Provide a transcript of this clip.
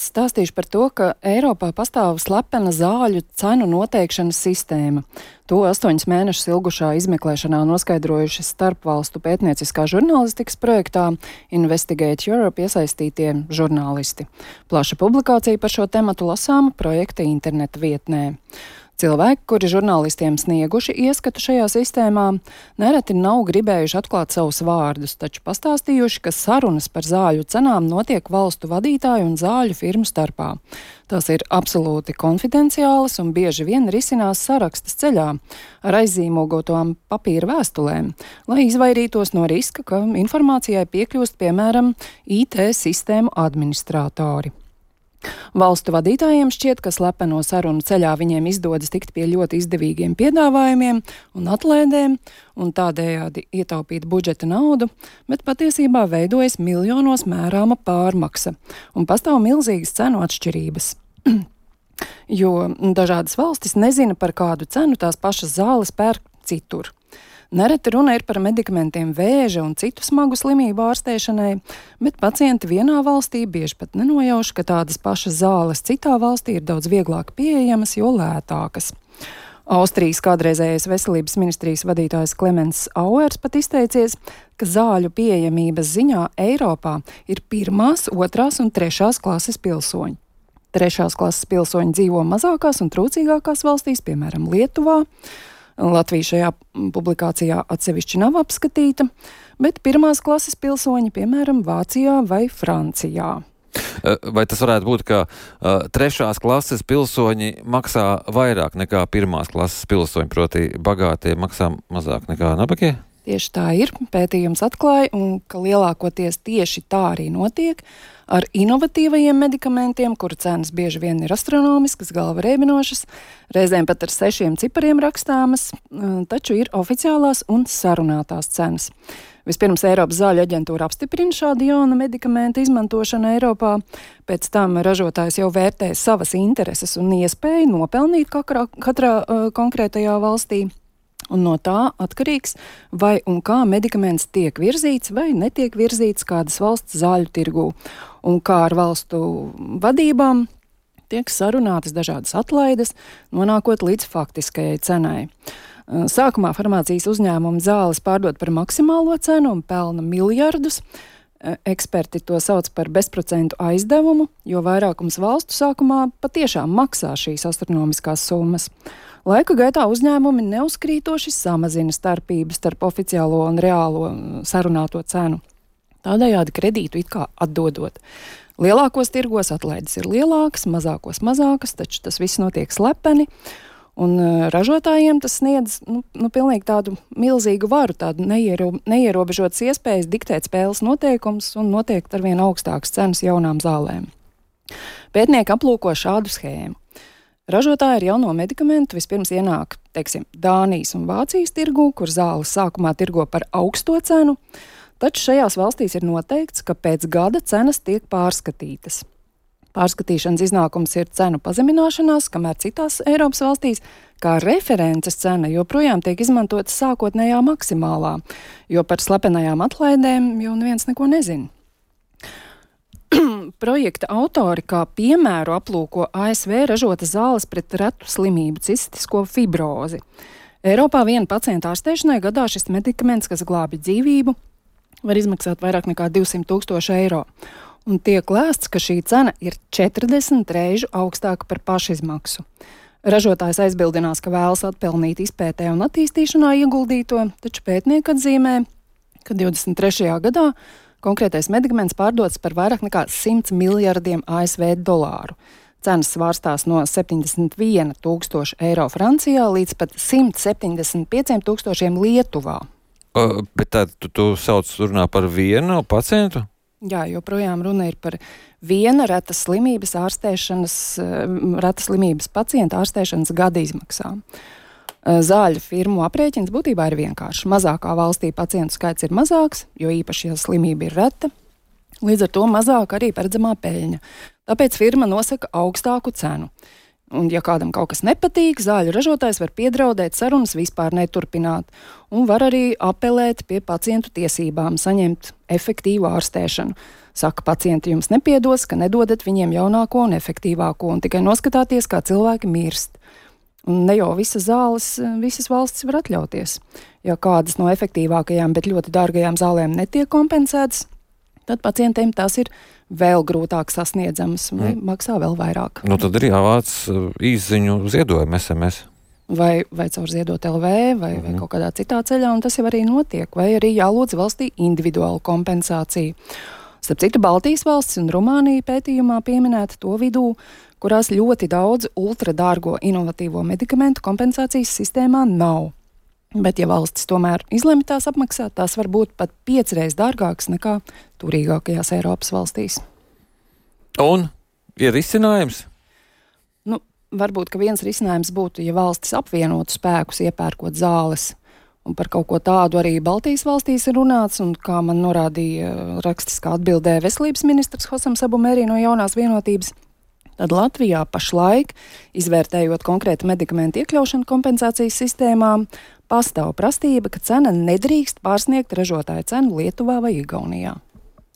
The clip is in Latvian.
stāstīšu par to, ka Eiropā pastāv slepena zāļu cenu noteikšanas sistēma. To 8 mēnešus ilgušā izmeklēšanā noskaidrojuši starpvalstu pētnieciskā žurnālistikas projektā Investigate Europe iesaistītie žurnālisti. Plaša publikācija par šo tematu lasāma projekta interneta vietnē. Cilvēki, kuri žurnālistiem snieguši ieskatu šajā sistēmā, nereti nav gribējuši atklāt savus vārdus, taču pastāstījuši, ka sarunas par zāļu cenām notiek valstu vadītāju un zāļu firmu starpā. Tās ir absolūti konfidenciālas un bieži vien risinās sarakstas ceļā ar aizzīmogotām papīra vēstulēm, lai izvairītos no riska, ka informācijai piekļūst, piemēram, IT sistēmu administratori. Valstu vadītājiem šķiet, ka slepeno sarunu ceļā viņiem izdodas tikt pie ļoti izdevīgiem piedāvājumiem un atlaidēm un tādējādi ietaupīt budžeta naudu, bet patiesībā veidojas miljonos mērāma pārmaksa un pastāv milzīgas cenu atšķirības. Jo dažādas valstis nezina, par kādu cenu tās pašas zāles pērk citur. Nereti runa ir par medikamentiem vēža un citu smagu slimību ārstēšanai, bet pacienti vienā valstī bieži pat nenojauš, ka tādas pašas zāles citā valstī ir daudz vieglāk pieejamas, jo lētākas. Austrijas kādreizējais veselības ministrijas vadītājs Klemens Auers pat izteicies, ka zāļu pieejamības ziņā Eiropā ir 1., 2. un 3. klases pilsoņi. 3. klases pilsoņi dzīvo mazākās un trūcīgākās valstīs, piemēram, Lietuvā. Latvija šajā publikācijā atsevišķi nav apskatīta, bet 1. klases pilsoņi, piemēram, Vācijā vai Francijā. Vai tas varētu būt, ka 3. klases pilsoņi maksā vairāk nekā 1. klases pilsoņi, proti bagātie maksā mazāk nekā nabagie? Tieši tā ir. Pētījums atklāja, ka lielākoties tieši tā arī notiek ar inovatīvajiem medikamentiem, kuru cenas bieži vien ir astronomiskas, galva rēbinošas, reizēm pat ar 6 cipariem rakstāmas, taču ir oficiālās un sarunātās cenas. Vispirms Eiropas zāļu aģentūra apstiprina šādu jaunu medikamentu izmantošanu Eiropā, pēc tam ražotājs jau vērtē savas intereses un iespēju nopelnīt katrā konkrētajā valstī. Un no tā atkarīgs, vai un kā medikaments tiek virzīts vai netiek virzīts kādas valsts zāļu tirgū, un kā ar valstu vadībām tiek sarunātas dažādas atlaides, nonākot līdz faktiskajai cenai. Sākumā farmācijas uzņēmumi zāles pārdod par maksimālo cenu un pelna miljardus. Eksperti to sauc par bezprocentu aizdevumu, jo vairākums valstu sākumā patiešām maksā šīs astronomiskās summas. Laika gaitā uzņēmumi neuzkrītoši samazina starpības starp oficiālo un reālo sarunāto cenu. Tādējādi kredītu it kā atdodot. Lielākos tirgos atlaides ir lielākas, mazākos mazākas, taču tas viss notiek slepeni. Un ražotājiem tas sniedz pilnīgi tādu milzīgu varu, tādu neierobežotas iespējas diktēt spēles noteikumus un noteikt arvien augstākas cenas jaunām zālēm. Pētnieki aplūko šādu schēmu. Ražotāji ar jauno medikamentu vispirms ienāk, Dānijas un Vācijas tirgū, kur zāles sākumā tirgo par augsto cenu, taču šajās valstīs ir noteikts, ka pēc gada cenas tiek pārskatītas. Pārskatīšanas iznākums ir cenu pazemināšanās, kamēr citās Eiropas valstīs kā references cena joprojām tiek izmantota sākotnējā maksimālā, jo par slepenajām atlaidēm jau neviens neko nezina. Projekta autori kā piemēru aplūko ASV ražotas zāles pret retu slimību cistisko fibrozi. Eiropā viena pacienta ārstēšanai gadā šis medikaments, kas glābi dzīvību, var izmaksāt vairāk nekā 200,000 eiro. Un tiek lēsts, ka šī cena ir 40 reižu augstāka par pašizmaksu. Ražotājs aizbildinās, ka vēlas atpelnīt izpētē un attīstīšanā ieguldīto, taču pētnieki atzīmē, ka 23. gadā konkrētais medikaments pārdots par vairāk nekā 100 miljardiem ASV dolāru. Cenas svārstās no 71,000 eiro Francijā līdz pat 175,000 Lietuvā. Bet tad tu runā par vienu pacientu? Jā, joprojām runa ir par viena retas slimības pacienta ārstēšanas gada izmaksām. Zāļu firmu aprēķins būtībā ir vienkāršs. Mazākā valstī pacientu skaits ir mazāks, jo īpaši, ja slimība ir reta, līdz ar to mazāk arī paredzamā peļņa. Tāpēc firma nosaka augstāku cenu. Un, ja kādam kaut kas nepatīk, zāļu ražotājs var piedraudēt sarunas vispār neturpināt un var arī apelēt pie pacientu tiesībām, saņemt efektīvu ārstēšanu. Saka, pacienti jums nepiedos, ka nedodat viņiem jaunāko un efektīvāko un tikai noskatāties, kā cilvēki mirst. Un ne jau visas zāles, visas valstis var atļauties. Ja kādas no efektīvākajām, bet ļoti dārgajām zālēm netiek kompensētas, tad pacientiem tās ir vēl grūtāk sasniedzamas un maksā vēl vairāk. Nu, tad ir jāvāc īsziņu ziedojumu SMS. Vai caur ziedot LV, vai kaut kādā citā ceļā, un tas jau arī notiek. Vai arī jālūdz valstī individuālu kompensāciju. Starp citu, Baltijas valsts un Rumānija pētījumā pieminēta to vidū, kurās ļoti daudz ultradārgo inovatīvo medikamentu kompensācijas sistēmā nav. Bet, ja valstis tomēr izlemj tās apmaksāt, tās var būt pat 5 reizes dārgākas nekā turīgākajās Eiropas valstīs. Un ir risinājums? Nu, varbūt, ka viens risinājums būtu, ja valstis apvienotu spēkus, iepērkot zāles. Un par kaut ko tādu arī Baltijas valstīs ir runāts, un kā man norādīja rakstiskā atbildē veselības ministrs Hosam Sabumeri no Jaunās vienotības, tad Latvijā pašlaik, izvērtējot konkrētu medikamentu iekļaušanu kompensācijas sistēmām, pastāv prasība, ka cena nedrīkst pārsniegt ražotāja cenu Lietuvā vai Igaunijā.